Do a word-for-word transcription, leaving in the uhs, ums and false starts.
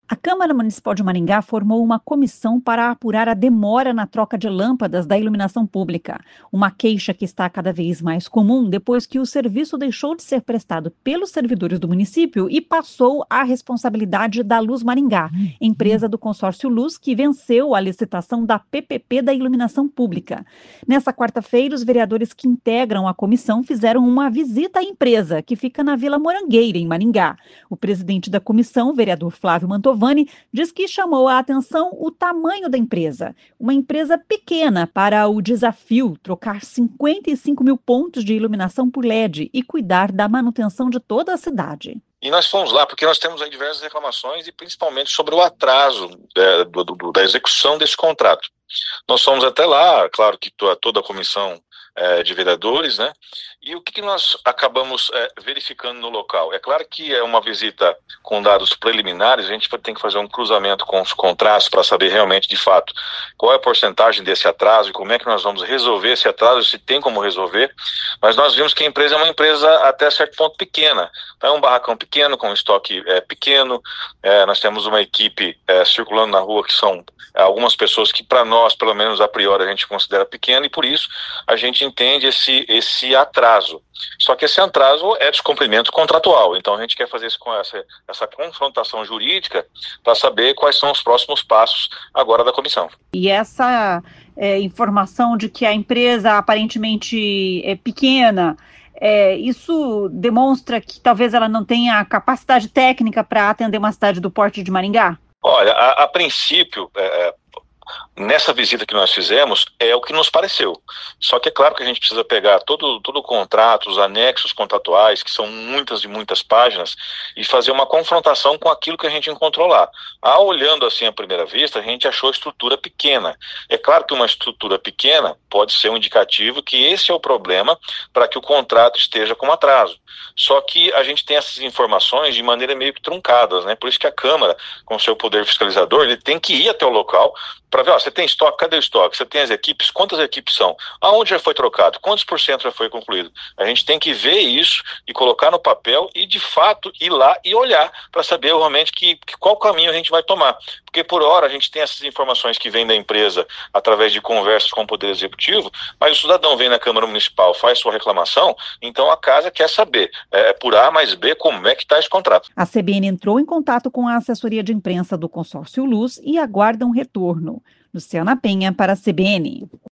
A Câmara Municipal de Maringá formou uma comissão para apurar a demora na troca de lâmpadas da iluminação pública. Uma queixa que está cada vez mais comum depois que o serviço deixou de ser prestado pelos servidores do município e passou à responsabilidade da Luz Maringá, empresa do consórcio Luz, que venceu a licitação da P P P da iluminação pública. Nessa quarta-feira, os vereadores que integram a comissão fizeram uma visita à empresa, que fica na Vila Morangueira, em Maringá. O presidente da comissão, o vereador Flávio Mantovani, diz que chamou a atenção o tamanho da empresa. Uma empresa pequena para o desafio trocar cinquenta e cinco mil pontos de iluminação por L E D e cuidar da manutenção de toda a cidade. E nós fomos lá porque nós temos aí diversas reclamações e principalmente sobre o atraso é, do, do, da execução desse contrato. Nós fomos até lá, claro que toda a comissão é, de vereadores, né? E o que, que nós acabamos é, verificando no local? É claro que é uma visita com dados preliminares, a gente tem que fazer um cruzamento com os contratos para saber realmente, de fato, qual é a porcentagem desse atraso e como é que nós vamos resolver esse atraso, se tem como resolver. Mas nós vimos que a empresa é uma empresa até certo ponto pequena. Então, é um barracão pequeno, com um estoque é, pequeno. É, nós temos uma equipe é, circulando na rua que são é, algumas pessoas que, para nós, pelo menos a priori, a gente considera pequena e, por isso, a gente entende esse, esse atraso. Só que esse atraso é descumprimento contratual. Então, a gente quer fazer isso com essa, essa confrontação jurídica para saber quais são os próximos passos agora da comissão. E essa é, informação de que a empresa aparentemente é pequena, É, isso demonstra que talvez ela não tenha capacidade técnica para atender uma cidade do porte de Maringá? Olha, a, a princípio, é, nessa visita que nós fizemos, é o que nos pareceu. Só que é claro que a gente precisa pegar todo, todo o contrato, os anexos contratuais, que são muitas e muitas páginas, e fazer uma confrontação com aquilo que a gente encontrou lá. Ah, olhando assim à primeira vista, a gente achou a estrutura pequena. É claro que uma estrutura pequena pode ser um indicativo que esse é o problema para que o contrato esteja com atraso. Só que a gente tem essas informações de maneira meio que truncadas, né? Por isso que a Câmara, com seu poder fiscalizador, ele tem que ir até o local para ver, ó, você tem estoque, cadê o estoque? Você tem as equipes, quantas equipes são? Aonde já foi trocado? Quantos por cento já foi concluído? A gente tem que ver isso e colocar no papel e, de fato, ir lá e olhar para saber realmente que, que, qual caminho a gente vai tomar. Porque, por hora, a gente tem essas informações que vêm da empresa através de conversas com o Poder Executivo, mas o cidadão vem na Câmara Municipal, faz sua reclamação, então a casa quer saber, é, por A mais B, como é que está esse contrato. A C B N entrou em contato com a assessoria de imprensa do consórcio Luz e aguarda um retorno. Luciana Penha para a C B N.